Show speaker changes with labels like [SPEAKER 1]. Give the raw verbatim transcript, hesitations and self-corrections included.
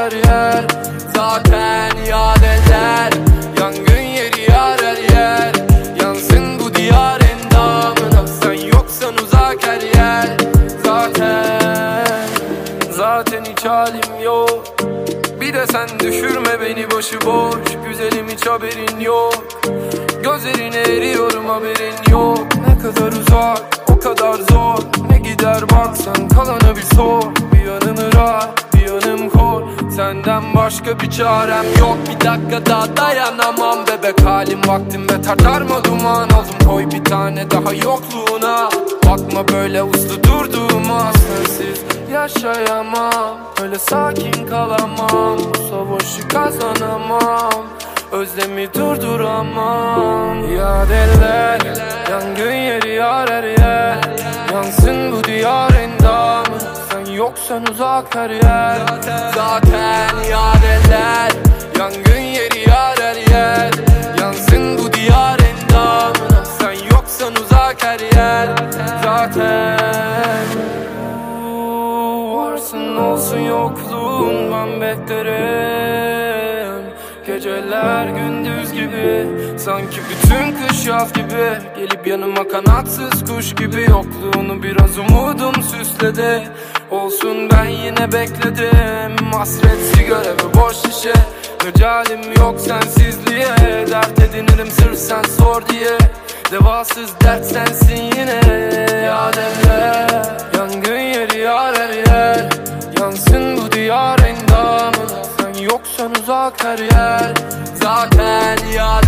[SPEAKER 1] her yer. Zaten yad eder, yangın yeri yar her yer. Yansın bu diyar endamına, sen yoksan uzak her yer. Zaten, zaten hiç halim yok. Bir de sen düşürme beni başıboş. Güzelim hiç haberin yok. Gözlerine eriyorum haberin yok. Ne kadar uzak, o kadar zor. Ne gider baksan kalanı bir sor. Bir yanım rahat, bir yanım kor. Senden başka bir çarem yok. Bir dakika daha dayanamam bebek, halim vaktim ve tartarma duman oldum. Koy bir tane daha yokluğuna. Bakma böyle uslu durduğuma, sensiz yaşayamam. Öyle sakin kalamam, bu savaşı kazanamam. Özlemi durduramam. Yad eller, yangın yeri yar her yer. Yansın bu diyar endamı, sen yoksan uzak her yer. Zaten yad eller, yangın yeri yar her yer. Yansın bu diyar endamı, sen yoksan uzak her yer. Zaten varsın olsun yokluğun, ben beklerim. Geceler gündüz gibi, sanki bütün kış yaz gibi. Gelip yanıma kanatsız kuş gibi, yokluğunu biraz umudum süsledi. Olsun ben yine bekledim. Hasret sigara ve boş şişe. Mecalim yok sensizliğe. Dert edinirim sırf sen sor diye. Devasız dert sensin yine. Yad eller, yangın yeri yar her yer. Yansın bu diyar endamı, sen yoksan uzak her yer. Zaten yad